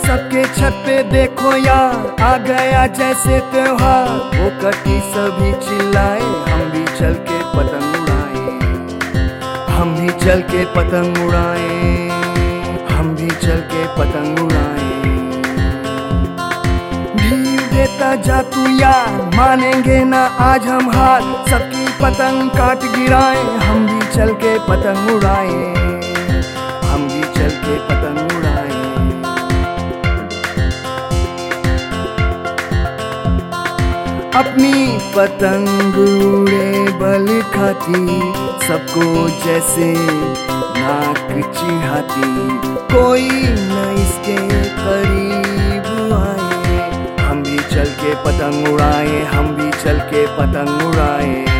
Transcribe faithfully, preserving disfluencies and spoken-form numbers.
सबके छत पे देखो यार, आ गया जैसे त्योहार। वो कटी सभी चिल्लाए, हम भी चल के पतंग उड़ाए, हम भी चल के पतंग उड़ाए, हम भी चल के पतंग उड़ाए। भीड़ देता जा तू यार, मानेंगे ना आज हम हार। सबकी पतंग काट गिराए, हम भी चल के पतंग उड़ाए, हम भी चल के पतंग उड़ाए। अपनी पतंग उड़े बल खाती, सबको जैसे नाक चिढ़ाती। कोई न इसके करीब आए, हम भी चल के पतंग उड़ाए, हम भी चल के पतंग उड़ाए।